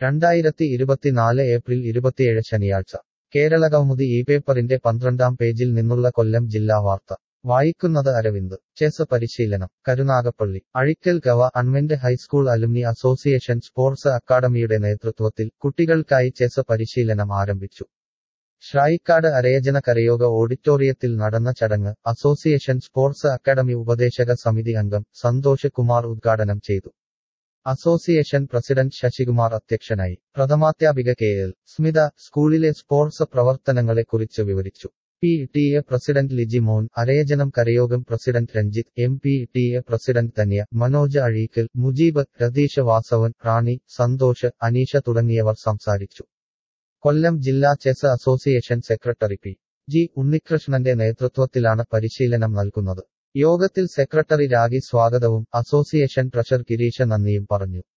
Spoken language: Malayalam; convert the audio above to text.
2024 ഏപ്രിൽ 27 ശനിയാഴ്ച കേരളകൗമുദി ഈ പേപ്പറിന്റെ 12-ാം പേജിൽ നിന്നുള്ള കൊല്ലം ജില്ലാ വാർത്ത വായിക്കുന്നത് അരവിന്ദ്. ചെസ് പരിശീലനം കരുനാഗപ്പള്ളി. അഴീക്കൽ ഗവ. ഹൈസ്കൂൾ അലുമ്നി അസോസിയേഷൻ സ്പോർട്സ് അക്കാഡമിയുടെ നേതൃത്വത്തിൽ കുട്ടികൾക്കായി ചെസ് പരിശീലനം ആരംഭിച്ചു. ശ്രായിക്കാട് അരയജന കരയോഗ ഓഡിറ്റോറിയത്തിൽ നടന്ന ചടങ്ങ് അസോസിയേഷൻ സ്പോർട്സ് അക്കാഡമി ഉപദേശക സമിതി അംഗം സന്തോഷ് കുമാർ ഉദ്ഘാടനം ചെയ്തു. അസോസിയേഷൻ പ്രസിഡന്റ് ശശികുമാർ അധ്യക്ഷനായി. പ്രഥമാധ്യാപിക കെ.എൽ. സ്മിത സ്കൂളിലെ സ്പോർട്സ് പ്രവർത്തനങ്ങളെക്കുറിച്ച് വിവരിച്ചു. പി.ടി.എ പ്രസിഡന്റ് ലിജി മോൻ, അരയജനം കരയോഗം president Ranjith, MPTA president Dhanya, Manoj Azhikkal, Mujeeb, Ratheesh Vasavan, Rani, Santhosh, Aneesha തുടങ്ങിയവർ സംസാരിച്ചു. കൊല്ലം ജില്ലാ chess association secretary P. G. ഉണ്ണികൃഷ്ണന്റെ നേതൃത്വത്തിലാണ് പരിശീലനം നൽകുന്നത്. യോഗത്തിൽ സെക്രട്ടറി രാഗി സ്വാഗതവും അസോസിയേഷൻ ട്രഷറർ ഗിരീഷ നന്ദിയും പറഞ്ഞു.